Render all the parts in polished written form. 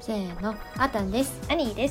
せーの、あたんです。 アニーです。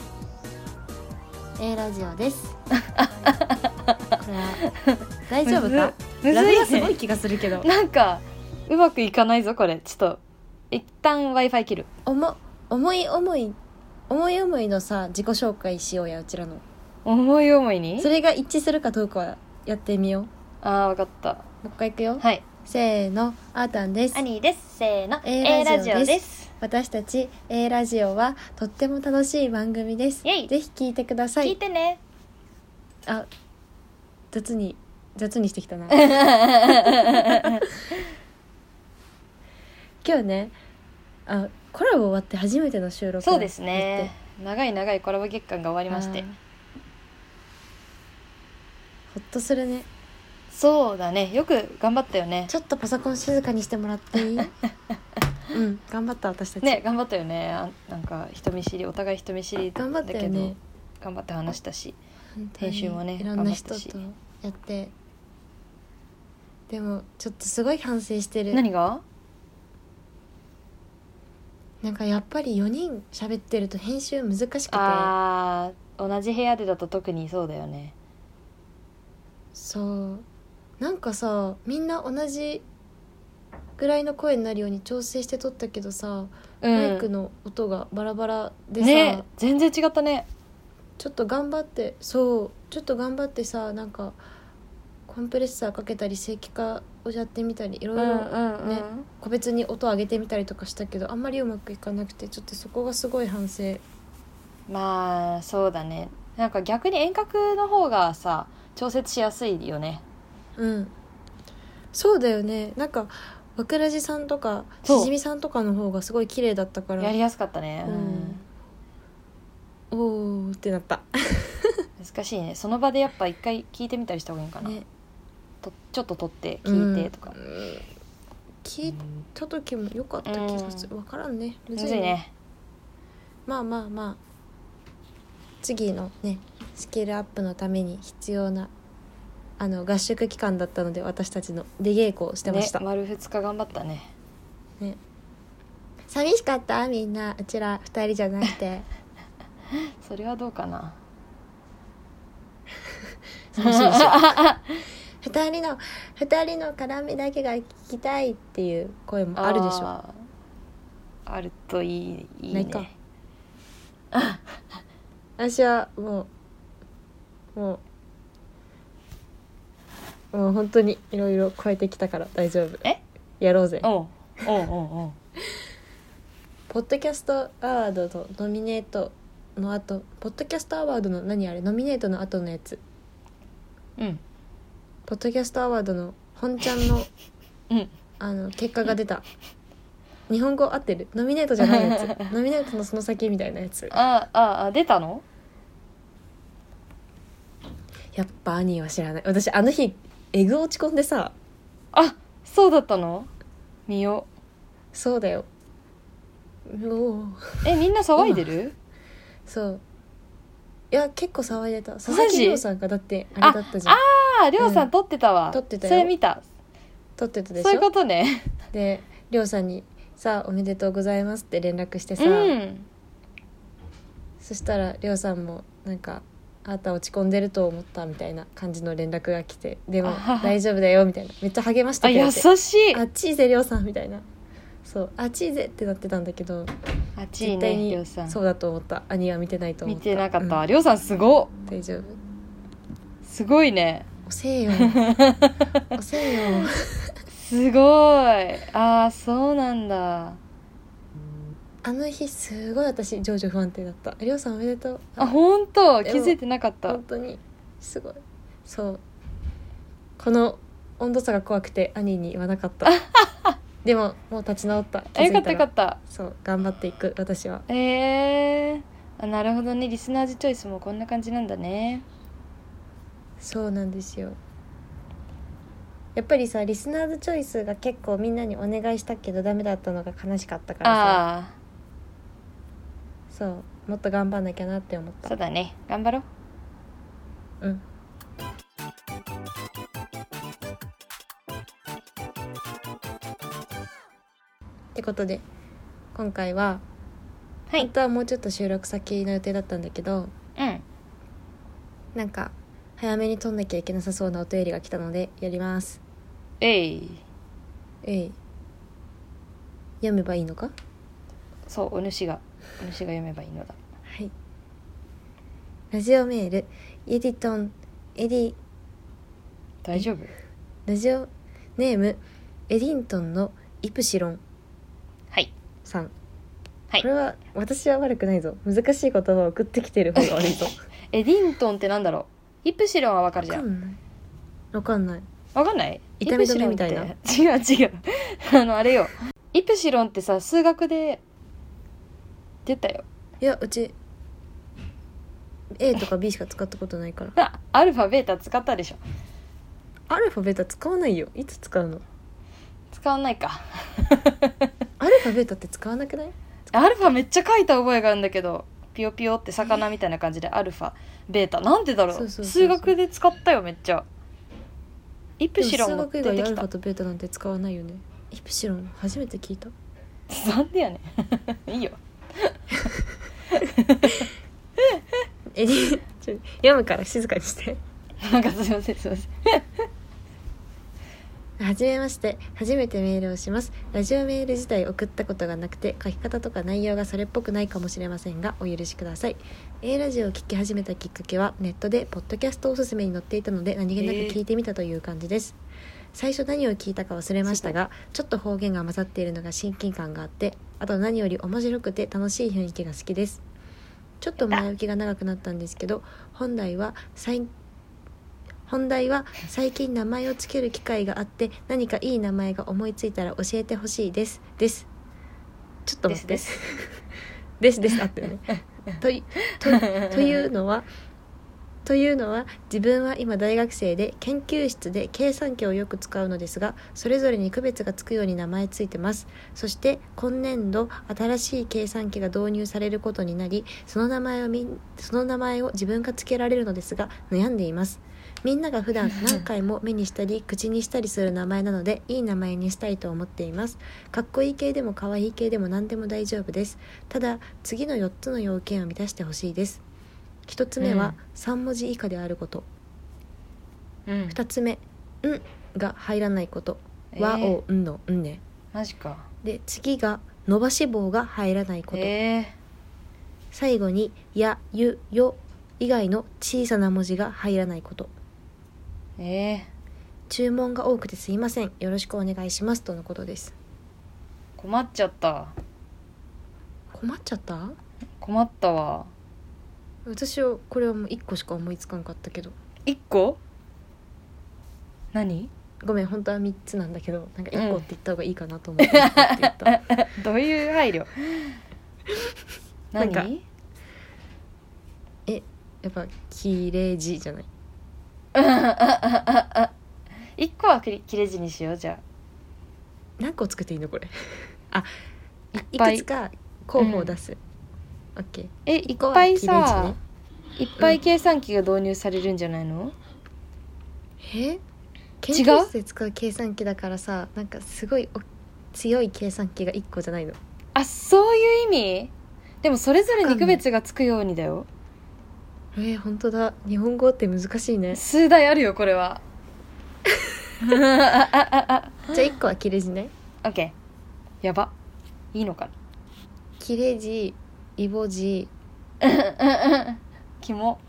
A ラジオです。これは大丈夫か？ むずいね。 ラグがすごい気がするけどなんかうまくいかないぞこれ。ちょっと一旦 Wi-Fi 切る。 思い思いのさ、自己紹介しようや。うちらの思い思いにそれが一致するかどうかはやってみよう。 あー、わかった。 もう一回いくよ。 はい。 せーの、あたんです。 アニーです。せーの A ラジオです。 です私たち A ラジオはとっても楽しい番組です。 イエイ。 ぜひ聞いてください。 聞いてね。 あ、雑にしてきたな今日ね、コラボ終わって初めての収録。 そうですね。長いコラボ月間が終わりまして、 ほっとするね。 そうだね。よく頑張ったよね。 ちょっとパソコン静かにしてもらっていいうん頑張った。私たちね、頑張ったよね。なんかお互い人見知りだ頑張っけどたよね。 頑張って話したし、 本当に編集もねいろんな人とやって。でもちょっとすごい反省してる。 何が？ なんかやっぱり4人喋ってると編集難しくて。 同じ部屋でだと特にそうだよね。 そうなんかさ、みんな同じぐらいの声になるように調整して撮ったけどさ、マイクの音がバラバラでさ、 ね、全然違ったね。 ちょっと頑張ってさ、なんかコンプレッサーかけたり正規化をやってみたりいろいろね、個別に音上げてみたりとかしたけど、あんまりうまくいかなくて、ちょっとそこがすごい反省。 まあそうだね。なんか逆に遠隔の方がさ調節しやすいよね。 うんそうだよね。なんかわくらじさんとかしじみさんとかの方がすごい綺麗だったからやりやすかったね。 おーってなった難しいね。その場でやっぱ一回聞いてみたりした方がいいんかな、 ね、 ちょっと撮って聞いてとか、 聞いた時も良かった気がする。分からんね。むずいね。 まあ次のねスキルアップのために必要な合宿期間だったので、私たちの出稽古をしてました、 ね、丸2日頑張ったね。 寂しかった？みんなうちら2人じゃなくてそれはどうかな寂しいでしょ2人の絡みだけが聞きたいっていう声もあるでしょ。 あるといいね。 ないか私はもう本当にいろいろ超えてきたから大丈夫。やろうぜ。 おうポッドキャストアワードのノミネートの後、ポッドキャストアワードのノミネートの後のやつ、ポッドキャストアワードの本ちゃんの、結果が出た。日本語合ってる？ノミネートじゃないやつノミネートのその先みたいなやつ。 出たの？ やっぱアニーは知らない。私あの日エグ落ち込んでさ。 そうだったの？見よう。そうだよ。みんな騒いでる？ そういや結構騒いでた。佐々木亮さんがだってあれだったじゃん。 亮さん撮ってたわ。 撮ってたよ。 それ見た。 撮ってたでしょ。 そういうことね。 で亮さんにさおめでとうございますって連絡してさ、そしたら亮さんもなんかあなた落ち込んでると思ったみたいな感じの連絡が来て、でも大丈夫だよみたいな、めっちゃ励ましてくれて、 優しい。 あっちいぜ亮さんみたいな。そうあっちいぜってなってたんだけど、 あっちいね亮さん。 そうだと思った。兄は見てないと思った。 見てなかった。亮さんすごっ。 大丈夫。 すごいね。 遅えよすごい。そうなんだ。 あの日すごい私情緒不安定だった。りょうさんおめでとう。 本当気づいてなかった。 本当にすごい。そうこの温度差が怖くて兄に言わなかったでももう立ち直った。 よかった。 そう頑張っていく私は。 なるほどね。リスナーズチョイスもこんな感じなんだね。 そうなんですよ。やっぱりさリスナーズチョイスが結構みんなにお願いしたけどダメだったのが悲しかったからさ。そうもっと頑張んなきゃなって思った。 そうだね、頑張ろう。 ってことで今回ははい。 本当はもうちょっと収録先の予定だったんだけど、 うん。 なんか早めに撮んなきゃいけなさそうなお便りが来たのでやります。 えい。 読めばいいのか。 そう、お主が読めばいいのだ。 はい。ラジオメールエディ大丈夫？ ラジオネームエディントンのイプシロンはいさん。 はい。 これは私は悪くないぞ。難しい言葉を送ってきてる方が悪いぞ。 エディントンってなんだろう。イプシロンはわかるじゃん。 わかんない。 わかんない？ 痛み止めみたいな。 違うあれよ。イプシロンってさ、数学で出たよ。 いや、うち A とか B しか使ったことないから。 アルファベータ使ったでしょ。 アルファベータ使わないよ。いつ使うの？ 使わないか。 アルファベータって使わなくない？ アルファめっちゃ書いた覚えがあるんだけど、ピヨピヨって魚みたいな感じでアルファベータ、なんでだろう。数学で使ったよめっちゃ。イプシロンも出てきた。 数学以外アルファとベータなんて使わないよね。イプシロン初めて聞いた。 なんでやねん。いいよ。 読むから静かにして。 なんかすいません。 はじめまして。初めてメールをします。ラジオメール自体送ったことがなくて、書き方とか内容がそれっぽくないかもしれませんが、お許しください。ラジオを聞き始めたきっかけは、ネットでポッドキャストおすすめに載っていたので、何気なく聞いてみたという感じです。最初何を聞いたか忘れましたが、ちょっと方言が混ざっているのが親近感があって、あと何より面白くて楽しい雰囲気が好きです。ちょっと前置きが長くなったんですけど、本題は最近名前をつける機会があって、何かいい名前が思いついたら教えてほしいです。ちょっと待って。ですあってね。というのは自分は今大学生で研究室で計算機をよく使うのですが、それぞれに区別がつくように名前ついてます。そして今年度新しい計算機が導入されることになり、その名前を自分がつけられるのですが悩んでいます。みんなが普段何回も目にしたり口にしたりする名前なので、いい名前にしたいと思っています。かっこいい系でも可愛い系でも何でも大丈夫です。ただ次の4つの要件を満たしてほしいです。1つ目は3文字以下であること、2つ目んが入らないこと、和をんのんね。 マジか。 で次が伸ばし棒が入らないこと、最後にやゆよ以外の小さな文字が入らないこと。注文が多くてすいません、よろしくお願いしますとのことです。 困っちゃった。 困ったわ。 私はこれはもう1個しか思いつかんかったけど。 1個？何？ ごめん、本当は3つなんだけど、なんか1個って言った方がいいかなと思って1個って言った、 どういう配慮？何？ なんかやっぱ切れ字じゃない 1個は切れ字にしよう。じゃあ何個作っていいのこれ。いくつか候補を出す、オッケー。 いっぱいさ、いっぱい計算機が導入されるんじゃないの？ 研究室で使う計算機だからさ、なんかすごい強い計算機が1個じゃないの？ そういう意味？でもそれぞれに区別がつくようにだよ。 本当だ。日本語って難しいね。 数台あるよこれは。 じゃあ1個は切れ字ね。 オッケー。やば、いいのかな。 切れ字、イボ字キモ。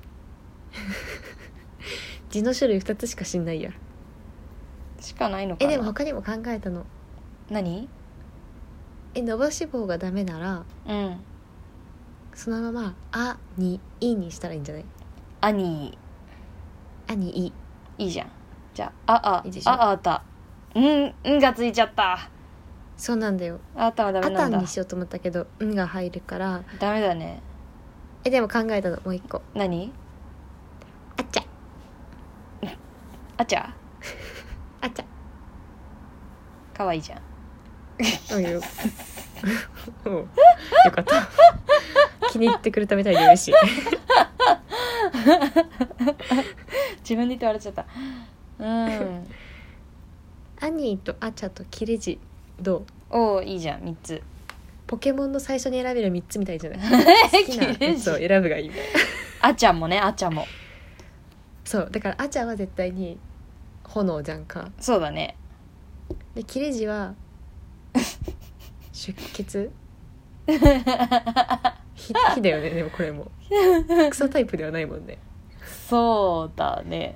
字の種類2つしか知んないや。 しかないのかな。 でも他にも考えたの。 何？ 伸ばし棒がダメなら、そのままあにいにしたらいいんじゃない？ あにいいいじゃん。じゃああたんがついちゃった。 そうなんだよ。 あたはダメなんだ。 あたんにしようと思ったけどんが入るからダメだね。 でも考えたの、もう一個。 何？ あちゃあちゃあちゃかわいいじゃん。 よかった気に入ってくれたみたいで嬉しい。 自分で言って笑っちゃった。 アニーとアチャと切れ字どう？ いいじゃん。3つポケモンの最初に選べる3つみたいじゃない好きなやつを選ぶがいいみたいなあちゃんもね、あちゃんもそうだからあちゃんは絶対に炎じゃんか。 そうだね。 でキレジは出血火だよね。でもこれも草タイプではないもんね。 そうだね。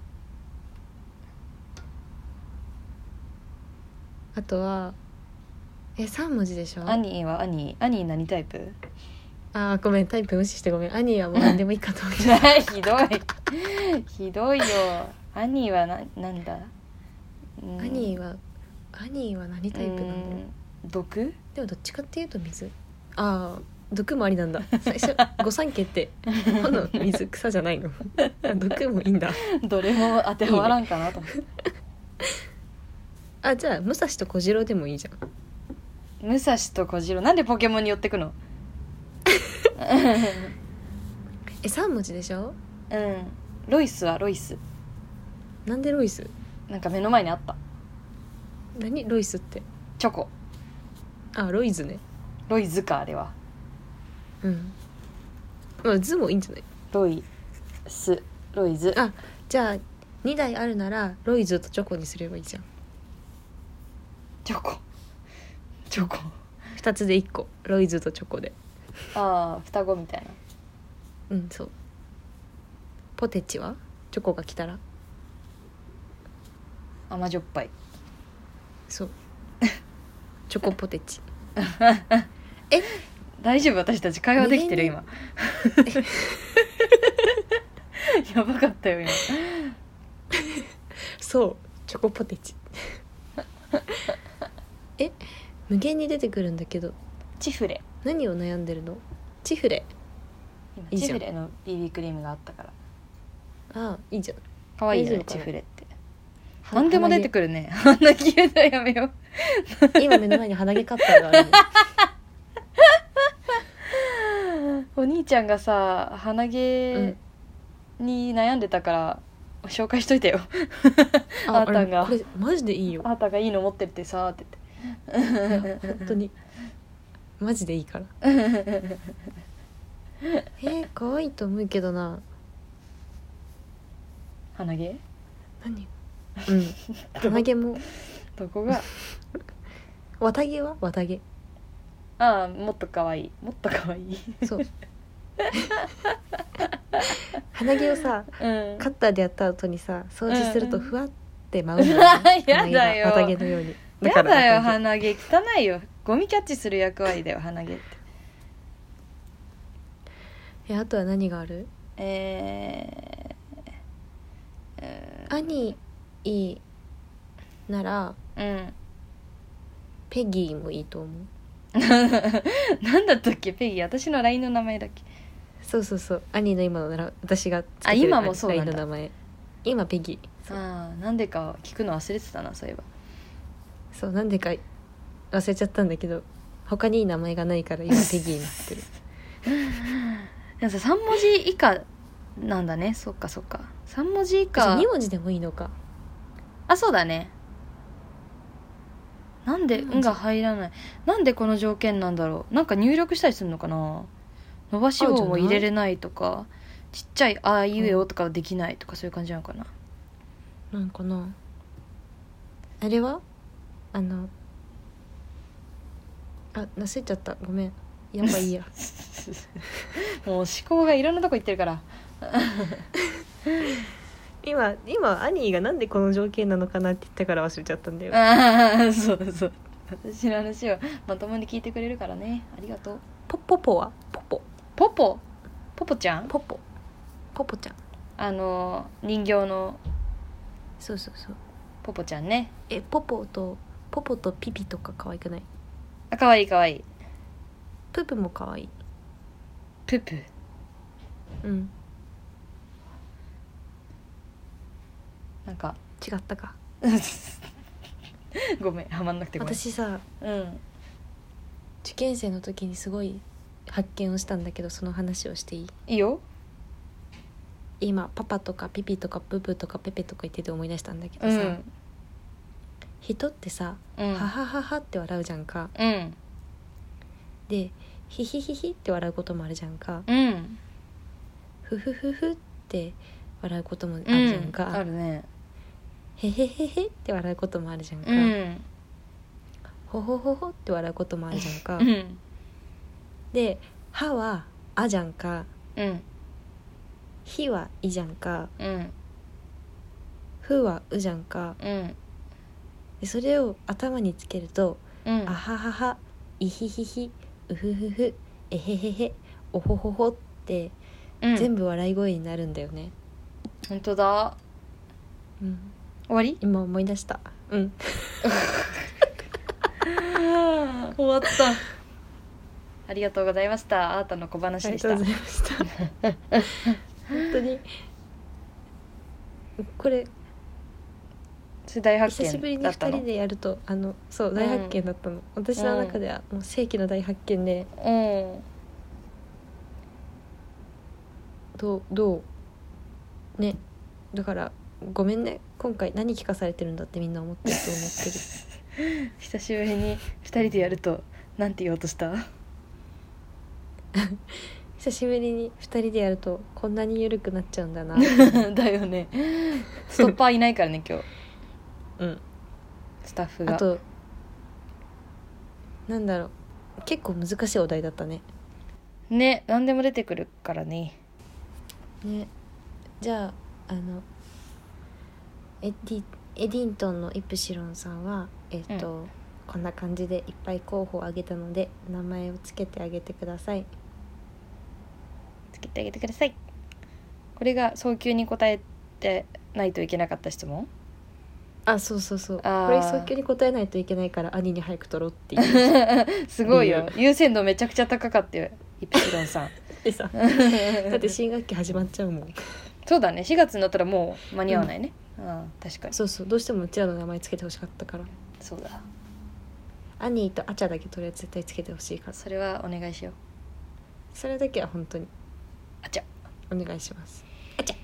あとは3文字でしょ。 アニーはアニー何タイプ？ あーごめんタイプ無視してごめん。アニーはもう何でもいいかと思ってひどいひどいよ。アニーはなんだ、 アニーは何タイプなんだろう。 毒？ でもどっちかっていうと水。ああ毒もありなんだ。最初御三家って炎水草じゃないの毒もいいんだ。 どれも当てはまらんかなと思って。 あじゃあ武蔵と小次郎でもいいじゃん。 武蔵と小次郎なんでポケモンに寄ってくの 3文字でしょ。 うんロイスはロイス。 なんでロイス？ なんか目の前にあった。 何ロイスって？ チョコ。 あロイズね。 ロイズかあれは。 うんまあズもいいんじゃない？ ロイスロイズ。 あじゃあ2台あるならロイズとチョコにすればいいじゃん。 チョコ 2つで1個ロイズとチョコで。 ああ双子みたいな。 うんそう。ポテチはチョコが来たら甘じょっぱい。 そうチョコポテチ大丈夫？私たち会話できてる今やばかったよ今そうチョコポテチ無限に出てくるんだけどチフレ。 何を悩んでるの？チフレ。 今いいじゃんチフレの BB クリームがあったから。 ああいいじゃん。 可愛いよね大丈夫かなチフレって。何でも出てくるね。あんな消えたらやめよう今目の前に鼻毛カッターがあるのお兄ちゃんがさ鼻毛に悩んでたから紹介しといてよあーたんがこれマジでいいよ。 あーたんがいいの持ってってさーっていや本当にマジでいいから可愛いと思うけどな。 鼻毛何鼻毛もどこが綿毛は綿毛。 ああもっと可愛いもっと可愛いそう鼻毛をさうんカッターでやった後にさ掃除するとふわって舞うんだよねやだよ綿毛のように。 やだよ綿毛鼻毛汚いよ。ゴミキャッチする役割だよ鼻毛って。 あとは何がある？アニーならうんペギーもいいと思う。 なんだったっけペギー。私の LINE の名前だっけ。 そうアニーの今のなら私がつけてるあ今もそうなんだ LINE の名前今ペギー。 ああなんでか聞くの忘れてたなそういえば。 そうなんでか忘れちゃったんだけど他にいい名前がないから今ペギーになってるでもさ3文字以下なんだね。そっかそっか3文字以下。 2文字でもいいのか。 あそうだね。なんで「ん」が入らない。なんでこの条件なんだろう。なんか入力したりするのかな。伸ばし棒も入れれないとかちっちゃい「あいうえお」とかできないとかそういう感じなのかな。 なんかなあれは忘れちゃったごめん。やっぱいいやもう思考がいろんなとこ行ってるから今アニーがなんでこの条件なのかなって言ったから忘れちゃったんだよ。 ああそう私の話をまともに聞いてくれるからねありがとう。 ポポはポポちゃんポちゃん。 人形のそうポポちゃんね。 ポポとピピとか可愛くない？ あかわいいかわいい。 ププも可愛い。 ププうんなんか違ったかごめんハマんなくてごめん。 私さうん受験生の時にすごい発見をしたんだけどその話をしていい？ いいよ。 今パパとかピピとかププとかペペとか言ってて思い出したんだけどさ、人ってさ、 うんははははって笑うじゃんか。 うんでヒヒヒヒって笑うこともあるじゃんか、フフフフって笑うこともあるじゃんか、 あるね。 ヘヘヘヘって笑うこともあるじゃんか、ホホホホって笑うこともあるじゃんか、でははあじゃんか、ひはいじゃんか、ふはうじゃんか、でそれを頭につけると、あははは、いひひひ、うふふふ、えへへへ、おほほほって、全部笑い声になるんだよね。 本当だ。終わり？ 今思い出した。終わった。ありがとうございました。あーたの小話でした。 ありがとうございました本当にこれ大発見久しぶりに2人でやるとそう大発見だったの、私の中ではもう世紀の大発見で、どうね、だからごめんね、今回何聞かされてるんだってみんな思ってると思ってる久しぶりに2人でやるとなんて言おうとした久しぶりに2人でやるとこんなに緩くなっちゃうんだなだよね。ストッパーいないからね今日。スタッフが。 あとなんだろう、結構難しいお題だったね。 ね、何でも出てくるからね。 ね、じゃあエディントンのイプシロンさんはこんな感じでいっぱい候補を挙げたので名前をつけてあげてください。 つけてあげてください。これが早急に答えてないといけなかった質問？ そうこれ早急に答えないといけないから兄に早く取ろうっていうすごいよ、優先度めちゃくちゃ高かったよイプシロンさんだって新学期始まっちゃうもんそうだね、4月になったらもう間に合わないね、確かにそうどうしてもうちらの名前つけてほしかったから。 そうだ、 兄とアチャだけとりあえず絶対つけてほしいから、 それはお願いしよう。 それだけは本当にアチャお願いします。アチャ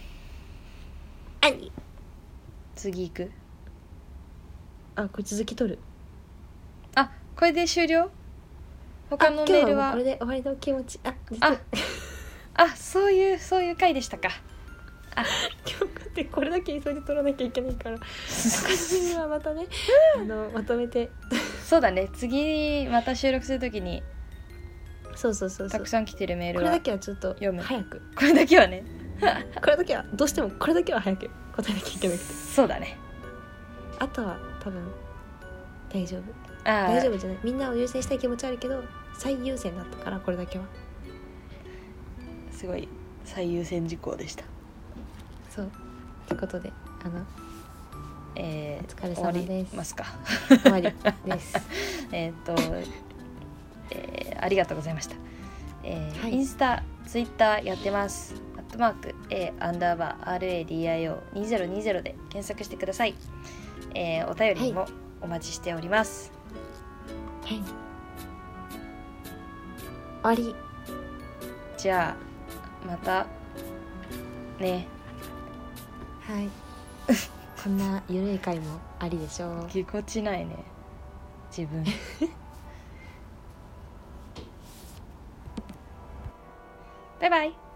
兄。 次行く？ これ続き取る？ これで終了？他のメールはこれで終わりの気持ち。 そういう回でしたか。 今日ってこれだけ急いで取らなきゃいけないから次はまたねまとめてそうだね、次また収録するときにそうたくさん来てるメールはこれだけはちょっと早く、 これだけはねこれだけはどうしてもこれだけは早く答えなきゃいけなくて、 そうだね、 あとは多分大丈夫大丈夫じゃない、みんなを優先したい気持ちあるけど最優先だったからこれだけはすごい最優先事項でした。 そうってことでお疲れ様です。 終わりますか。 終わりですありがとうございました。インスタ、ツイッターやってます。@A_RADIO2020 で検索してください。お便りもお待ちしております。 はい。終わり。 じゃあまたね。 はいこんなゆるい回もありでしょう。 ぎこちないね自分バイバイ。